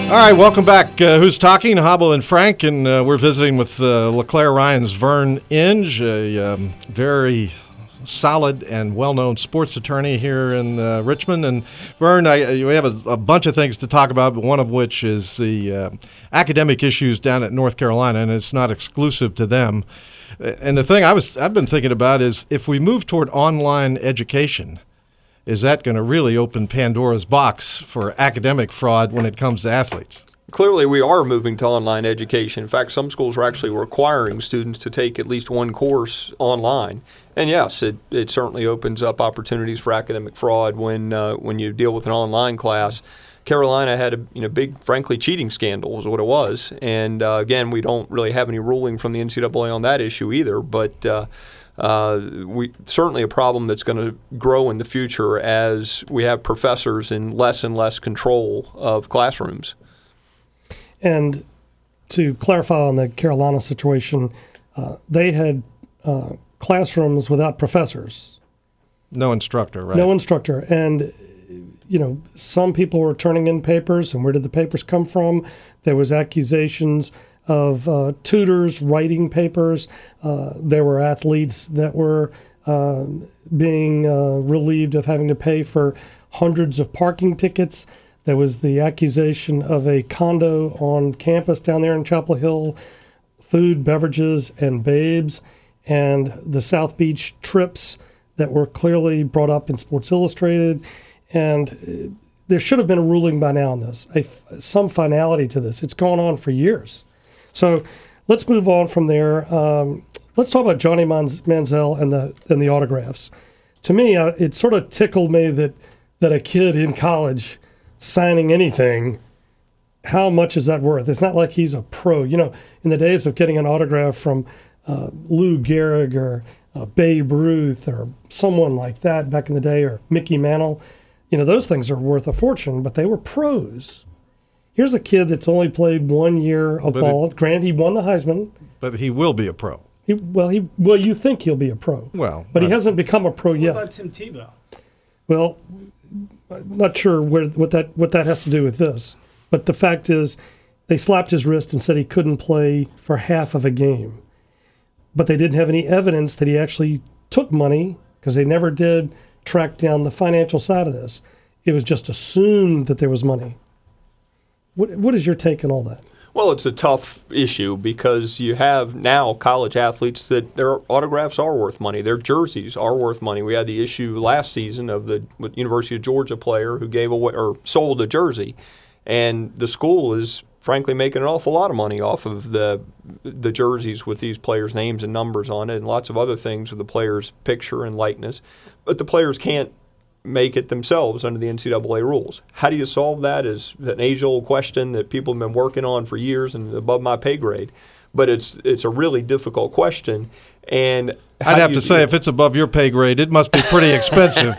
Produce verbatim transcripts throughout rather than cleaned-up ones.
All right, welcome back. Uh, Who's Talking? Hobble and Frank, and uh, we're visiting with uh, LeClaire Ryan's Vern Inge, a um, very solid and well-known sports attorney here in uh, Richmond. And Vern, I, we have a, a bunch of things to talk about, but one of which is the uh, academic issues down at North Carolina, and it's not exclusive to them. And the thing I was I've been thinking about is if we move toward online education, is that going to really open Pandora's box for academic fraud when it comes to athletes? Clearly, we are moving to online education. In fact, some schools are actually requiring students to take at least one course online. And yes, it, it certainly opens up opportunities for academic fraud when uh, when you deal with an online class. Carolina had a you know big, frankly, cheating scandal is what it was. And uh, again, we don't really have any ruling from the N C double A on that issue either. But uh, uh, we certainly a problem that's going to grow in the future as we have professors in less and less control of classrooms. And to clarify on the Carolina situation, uh, they had uh, classrooms without professors. No instructor, right? No instructor. And, you know, some people were turning in papers, and where did the papers come from? There was accusations of uh, tutors writing papers. Uh, there were athletes that were uh, being uh, relieved of having to pay for hundreds of parking tickets. There was the accusation of a condo on campus down there in Chapel Hill, food, beverages, and babes, and the South Beach trips that were clearly brought up in Sports Illustrated. And there should have been a ruling by now on this, a, some finality to this. It's gone on for years. So let's move on from there. Um, let's talk about Johnny Manziel and the and the autographs. To me, uh, it sort of tickled me that that a kid in college signing anything, how much is that worth? It's not like he's a pro. You know, in the days of getting an autograph from uh, Lou Gehrig or uh, Babe Ruth or someone like that back in the day, or Mickey Mantle, you know, those things are worth a fortune, but they were pros. Here's a kid that's only played one year of but ball. It, Granted, he won the Heisman. But he will be a pro. He, well, he well, you think he'll be a pro. Well, but he hasn't become a pro what yet. What about Tim Tebow? Well, I'm not sure where what that what that has to do with this. But the fact is, they slapped his wrist and said he couldn't play for half of a game. But they didn't have any evidence that he actually took money, because they never did track down the financial side of this. It was just assumed that there was money. What What is your take on all that? Well, it's a tough issue because you have now college athletes that their autographs are worth money. Their jerseys are worth money. We had the issue last season of the University of Georgia player who gave away or sold a jersey, and the school is frankly making an awful lot of money off of the the jerseys with these players' names and numbers on it, and lots of other things with the players' picture and likeness. But the players can't make it themselves under the N C double A rules. How do you solve that is an age-old question that people have been working on for years and above my pay grade. But it's it's a really difficult question. And I'd have to say, if it's above your pay grade, it must be pretty expensive.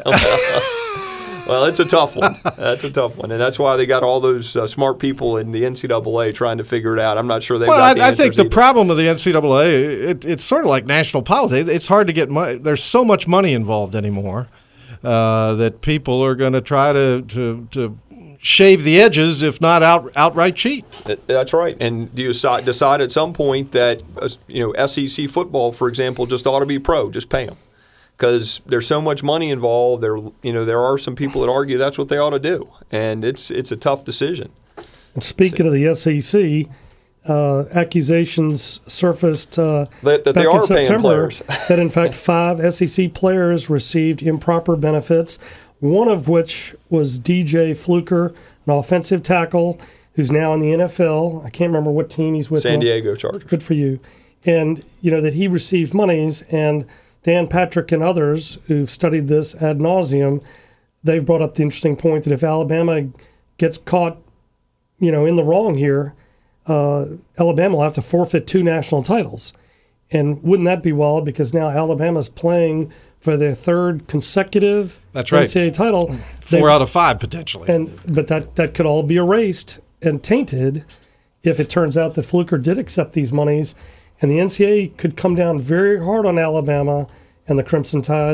Well, it's a tough one. That's a tough one, and that's why they got all those uh, smart people in the N C double A trying to figure it out. I'm not sure they've well, got the I, I think the either. problem with the N C double A, it, it's sort of like national politics. It's hard to get money. There's so much money involved anymore uh, that people are going to try to to to shave the edges, if not out, outright cheat. That's right. And do you decide, decide at some point that uh, you know S E C football, for example, just ought to be pro? Just pay them. Because there's so much money involved, there you know there are some people that argue that's what they ought to do, and it's it's a tough decision. And speaking so, of the S E C, uh, accusations surfaced uh, that, that back they are in September paying players. that in fact five S E C players received improper benefits. One of which was D J Fluker, an offensive tackle who's now in the N F L. I can't remember what team he's with. San now. Diego Chargers. Good for you. And you know that he received monies, and Dan Patrick and others who've studied this ad nauseum, they've brought up the interesting point that if Alabama gets caught, you know, in the wrong here, uh, Alabama will have to forfeit two national titles. And wouldn't that be wild? Because now Alabama's playing for their third consecutive That's right. N C double A title. Four they, out of five, potentially. And But that, that could all be erased and tainted if it turns out that Fluker did accept these monies. And the N C double A could come down very hard on Alabama and the Crimson Tide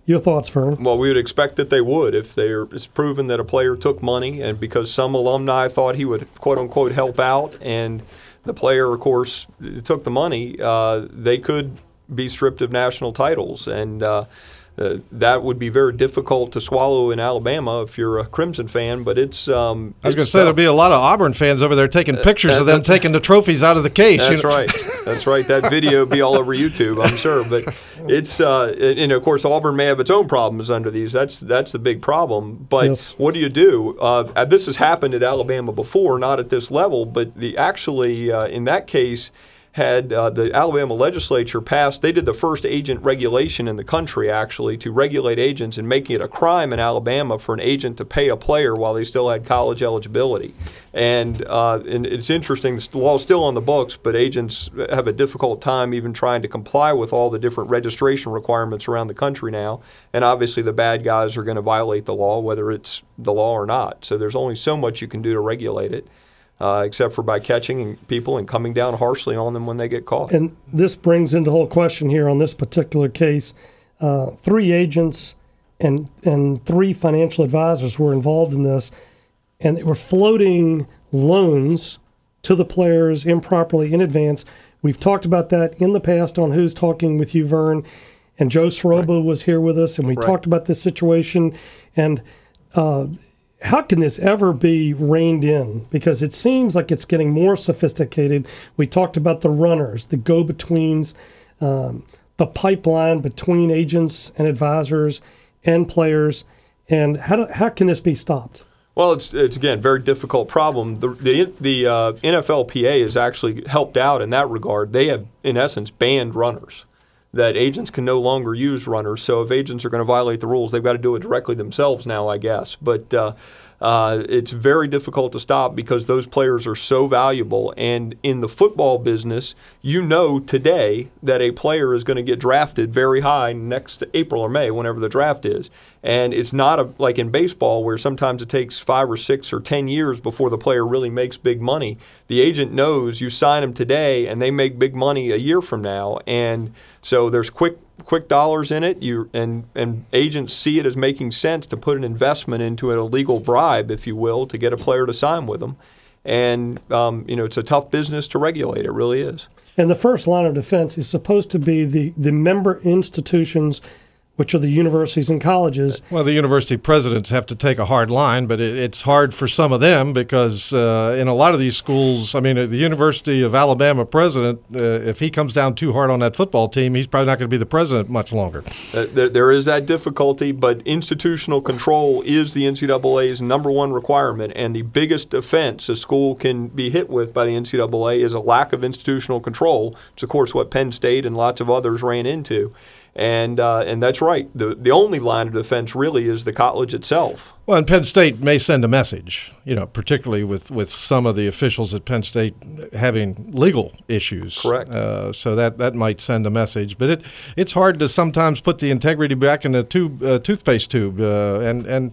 Your thoughts, Vern? Well, we would expect that they would if they're, it's proven that a player took money, and because some alumni thought he would, quote-unquote, help out, and the player, of course, took the money, uh, they could be stripped of national titles. And uh, uh, that would be very difficult to swallow in Alabama if you're a Crimson fan, but it's um, I was going to say there'll be a lot of Auburn fans over there taking pictures uh, of them taking the trophies out of the case. That's you know? right. That's right. That video will be all over YouTube, I'm sure. But it's, uh, and of course, Auburn may have its own problems under these. That's that's the big problem. But yes. What do you do? Uh, this has happened at Alabama before, not at this level, but the actually, uh, in that case, had uh, the Alabama legislature passed, they did the first agent regulation in the country, actually, to regulate agents and making it a crime in Alabama for an agent to pay a player while they still had college eligibility. And, uh, and it's interesting, the law is still on the books, but agents have a difficult time even trying to comply with all the different registration requirements around the country now. And obviously the bad guys are going to violate the law, whether it's the law or not. So there's only so much you can do to regulate it. Uh, except for by catching people and coming down harshly on them when they get caught. And this brings into the whole question here on this particular case. Uh, three agents and and three financial advisors were involved in this, and they were floating loans to the players improperly in advance. We've talked about that in the past on Who's Talking with You, Vern, and Joe Soroba right. was here with us, and we right. talked about this situation. And uh, how can this ever be reined in? Because it seems like it's getting more sophisticated. We talked about the runners, the go-betweens, um, the pipeline between agents and advisors and players. And how do, how can this be stopped? Well, it's, it's again, a very difficult problem. The the, the uh, N F L P A has actually helped out in that regard. They have, in essence, banned runners, that agents can no longer use runners. So if agents are going to violate the rules, they've got to do it directly themselves now, I guess. But uh, uh, it's very difficult to stop because those players are so valuable. And in the football business, you know today that a player is going to get drafted very high next April or May, whenever the draft is. And it's not a, like in baseball where sometimes it takes five or six or ten years before the player really makes big money. The agent knows you sign them today and they make big money a year from now. And so there's quick quick dollars in it. You and, and agents see it as making sense to put an investment into an illegal bribe, if you will, to get a player to sign with them. And, um, you know, it's a tough business to regulate. It really is. And the first line of defense is supposed to be the, the member institutions, which are the universities and colleges. Well, the university presidents have to take a hard line, but it, it's hard for some of them because uh, in a lot of these schools, I mean, the University of Alabama president, uh, if he comes down too hard on that football team, he's probably not going to be the president much longer. Uh, there, there is that difficulty, but institutional control is the N C double A's number one requirement, and the biggest offense a school can be hit with by the N C double A is a lack of institutional control. It's, of course, what Penn State and lots of others ran into. And uh, and that's right. The the only line of defense really is the college itself. Well, and Penn State may send a message, you know, particularly with, with some of the officials at Penn State having legal issues. Correct. Uh, so that, that might send a message. But it it's hard to sometimes put the integrity back in the tube, uh, toothpaste tube. Uh, and and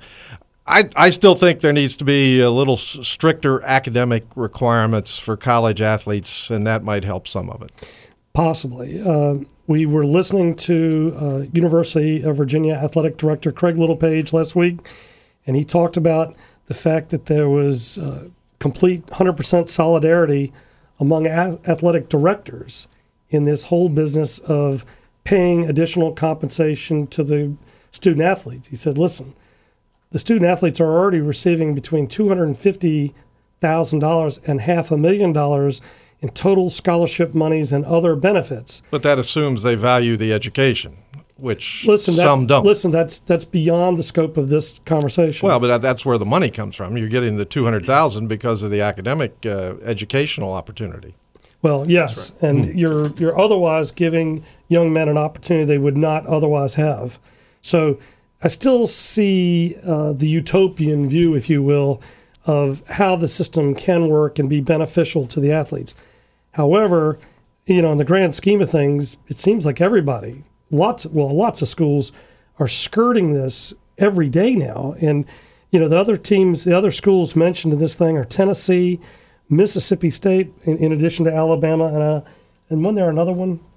I I still think there needs to be a little stricter academic requirements for college athletes, and that might help some of it. Possibly. Uh, we were listening to uh, University of Virginia Athletic Director Craig Littlepage last week, and he talked about the fact that there was uh, complete one hundred percent solidarity among a- athletic directors in this whole business of paying additional compensation to the student athletes. He said, listen, the student athletes are already receiving between two hundred fifty thousand dollars and half a million dollars in total scholarship monies and other benefits. But that assumes they value the education, which listen, some that, don't. Listen, that's that's beyond the scope of this conversation. Well, but that, that's where the money comes from. You're getting the two hundred thousand dollars because of the academic uh, educational opportunity. Well, yes, right. and mm. you're you're otherwise giving young men an opportunity they would not otherwise have. So I still see uh, the utopian view, if you will, of how the system can work and be beneficial to the athletes. However, you know, in the grand scheme of things, it seems like everybody, lots, well, lots of schools are skirting this every day now. And, you know, the other teams, the other schools mentioned in this thing are Tennessee, Mississippi State, in, in addition to Alabama, and uh, and wasn't there another one?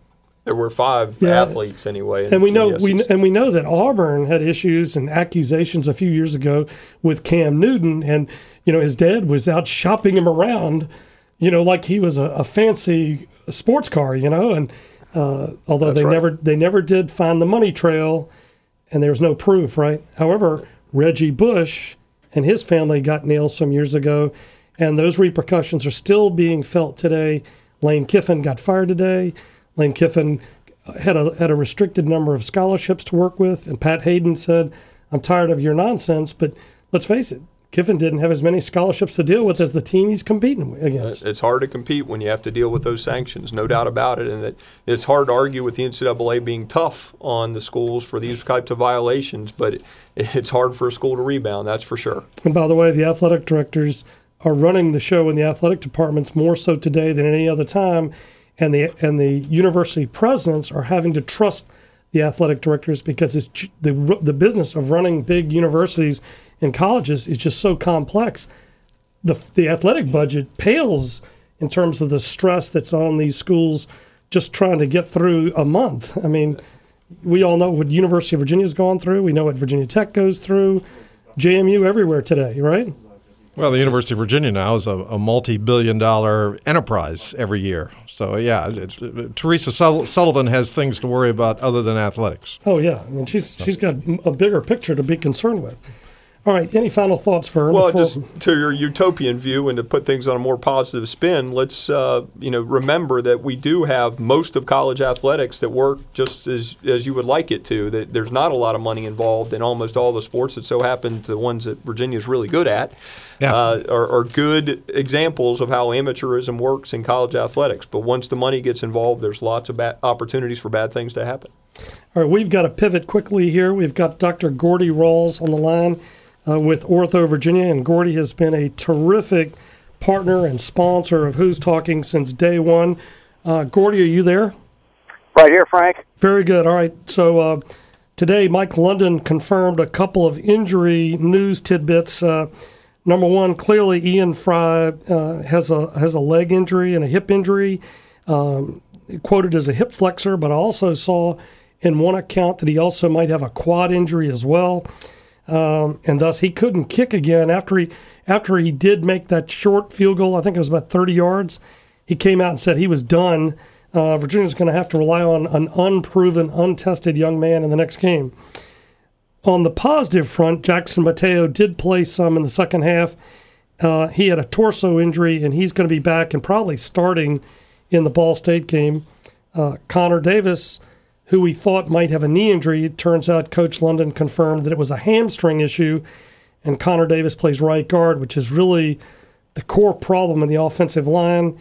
There were five Yeah. athletes anyway. And we know in the we S E C. and we know that Auburn had issues and accusations a few years ago with Cam Newton, and you know his dad was out shopping him around, you know, like he was a, a fancy sports car, you know. And uh, although That's they right. never they never did find the money trail, and there was no proof, right? However, Reggie Bush and his family got nailed some years ago, and those repercussions are still being felt today. Lane Kiffin got fired today. Lane Kiffin had a had a restricted number of scholarships to work with, and Pat Hayden said, "I'm tired of your nonsense." But let's face it, Kiffin didn't have as many scholarships to deal with as the team he's competing against. It's hard to compete when you have to deal with those sanctions, no doubt about it. And that it's hard to argue with the N C double A being tough on the schools for these types of violations, but it, it's hard for a school to rebound, that's for sure. And by the way, the athletic directors are running the show in the athletic departments more so today than any other time. And the and the university presidents are having to trust the athletic directors because it's j- the the business of running big universities and colleges is just so complex. The the athletic budget pales in terms of the stress that's on these schools just trying to get through a month. I mean, we all know what University of Virginia's gone through. We know what Virginia Tech goes through. J M U everywhere today, right? Well, the University of Virginia now is a, a multi-billion dollar enterprise every year. So, yeah, it's, uh, Teresa Sul- Sullivan has things to worry about other than athletics. Oh yeah, I mean she's she's got a bigger picture to be concerned with. All right, any final thoughts for her? Well, before- just to your utopian view and to put things on a more positive spin, let's uh, you know remember that we do have most of college athletics that work just as as you would like it to. That there's not a lot of money involved in almost all the sports. It so happens the ones that Virginia's really good at Yeah. uh, are, are good examples of how amateurism works in college athletics. But once the money gets involved, there's lots of bad opportunities for bad things to happen. All right, we've got to pivot quickly here. We've got Doctor Gordy Rawls on the line uh, with Ortho Virginia, and Gordy has been a terrific partner and sponsor of Who's Talking since day one. Uh, Gordy, are you there? Right here, Frank. Very good. All right, so uh, today Mike London confirmed a couple of injury news tidbits. Uh, number one, clearly Ian Fry uh, has a has a leg injury and a hip injury, um, quoted as a hip flexor, but I also saw in one account that he also might have a quad injury as well. Um, and thus he couldn't kick again after he after he did make that short field goal. I think it was about thirty yards. He came out and said he was done. Uh, Virginia's going to have to rely on an unproven, untested young man in the next game. On the positive front, Jackson Mateo did play some in the second half. Uh, he had a torso injury, and he's going to be back and probably starting in the Ball State game. Uh, Connor Davis, who we thought might have a knee injury, it turns out Coach London confirmed that it was a hamstring issue, and Connor Davis plays right guard, which is really the core problem in the offensive line.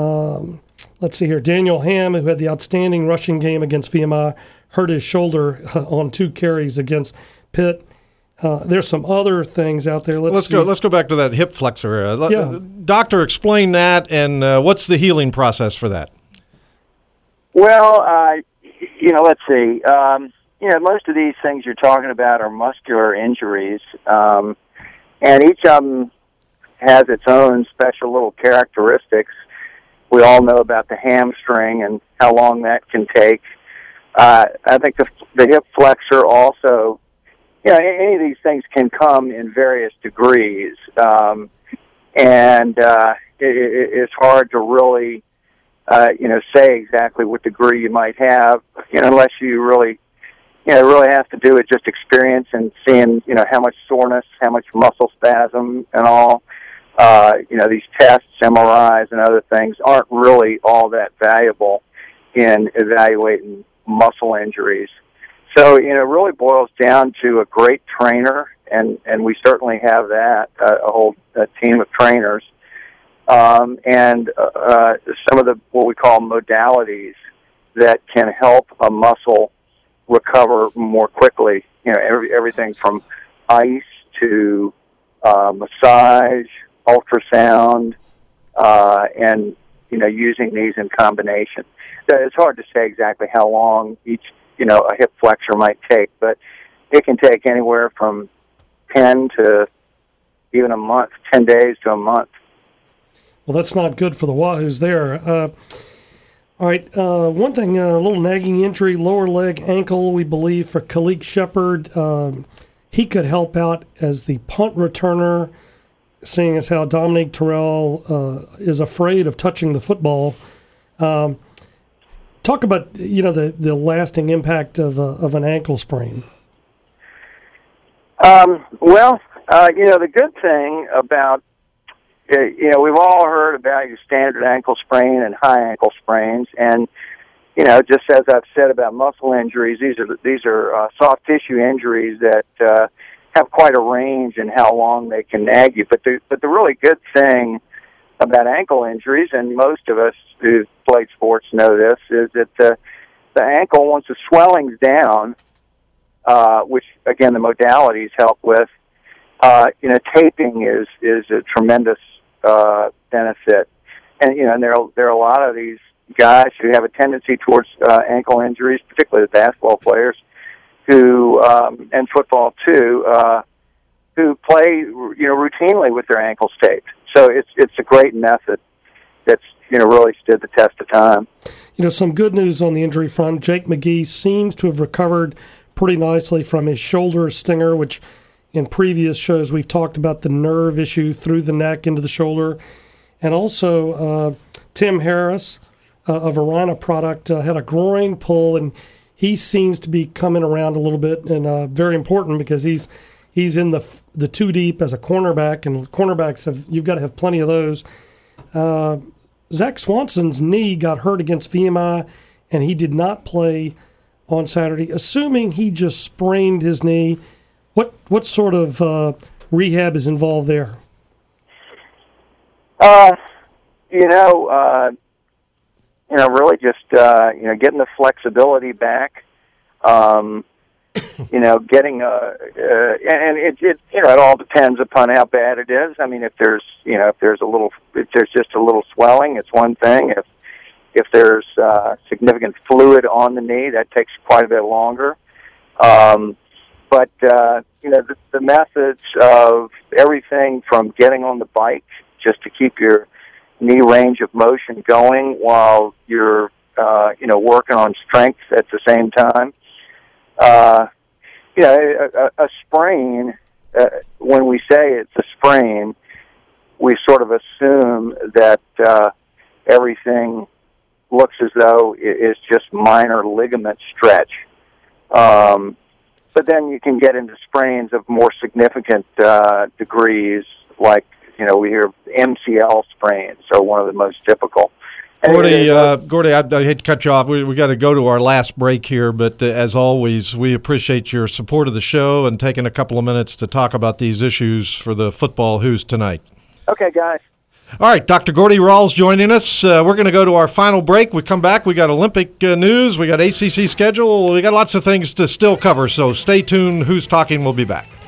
Um, let's see here. Daniel Hamm, who had the outstanding rushing game against V M I, hurt his shoulder on two carries against Pitt. Uh, there's some other things out there. Let's, Let's see. go. Let's go back to that hip flexor. Uh, let- Yeah. uh, Doctor, explain that, and uh, what's the healing process for that? Well, uh, you know, let's see. Um, you know, most of these things you're talking about are muscular injuries, um, and each of them has its own special little characteristics. We all know about the hamstring and how long that can take. Uh, I think the, the hip flexor also, you know, any of these things can come in various degrees, um, and uh, it, it, it's hard to really, uh, you know, say exactly what degree you might have, you know, unless you really, you know, it really has to do with just experience and seeing, you know, how much soreness, how much muscle spasm and all. Uh, you know, these tests, M R Is and other things aren't really all that valuable in evaluating muscle injuries. So, you know, it really boils down to a great trainer, and, and we certainly have that, uh, a whole a team of trainers, um, and uh, some of the what we call modalities that can help a muscle recover more quickly. You know, every, everything from ice to uh, massage, ultrasound, uh, and, you know, using these in combination. So it's hard to say exactly how long each, you know, a hip flexor might take, but it can take anywhere from ten to even a month, ten days to a month. Well, that's not good for the Wahoos there. Uh, All right, uh, one thing, uh, a little nagging injury, lower leg ankle, we believe, for Khalid Shepard. Um, he could help out as the punt returner, seeing as how Dominique Terrell uh, is afraid of touching the football. Um, talk about, you know, the, the lasting impact of a, of an ankle sprain. Um, well, uh, you know, the good thing about, uh, you know, we've all heard about your standard ankle sprain and high ankle sprains, and, you know, just as I've said about muscle injuries, these are these are uh, soft tissue injuries that uh, have quite a range in how long they can nag you. But the but the really good thing about ankle injuries, and most of us who've played sports know this, is that the the ankle, once the swelling's down, uh, which again the modalities help with, uh, you know, taping is is a tremendous uh, benefit. And you know, and there are, there are a lot of these guys who have a tendency towards uh, ankle injuries, particularly the basketball players, who um, and football too, uh, who play you know routinely with their ankles taped. So it's it's a great method that's you know really stood the test of time. You know, some good news on the injury front. Jake McGee seems to have recovered pretty nicely from his shoulder stinger, which in previous shows we've talked about the nerve issue through the neck into the shoulder. And also uh, Tim Harris uh, of Arana Product uh, had a groin pull, and he seems to be coming around a little bit, and uh, very important because he's he's in the the two deep as a cornerback, and cornerbacks have you've got to have plenty of those. Uh, Zach Swanson's knee got hurt against V M I, and he did not play on Saturday. Assuming he just sprained his knee, what what sort of uh, rehab is involved there? Uh, you know, uh, you know, really just uh, you know getting the flexibility back. Um, you know, getting uh, uh and it, it you know it all depends upon how bad it is. I mean, if there's you know if there's a little if there's just a little swelling, it's one thing. If if there's uh, significant fluid on the knee, that takes quite a bit longer. Um, but uh, you know, the, the methods of everything from getting on the bike just to keep your knee range of motion going while you're uh, you know working on strength at the same time. Uh, you know, a, a sprain, uh, when we say it's a sprain, we sort of assume that uh, everything looks as though it's just minor ligament stretch. Um, but then you can get into sprains of more significant uh, degrees, like, you know, we hear M C L sprains are one of the most typical. Gordy, uh, Gordy, I, I hate to cut you off. We we got to go to our last break here, but uh, as always, we appreciate your support of the show and taking a couple of minutes to talk about these issues for the Football Who's tonight. Okay, guys. All right, Doctor Gordy Rawls joining us. Uh, we're going to go to our final break. We come back. We got Olympic uh, news. We got A C C schedule. We got lots of things to still cover, so stay tuned. Who's Talking? We'll be back.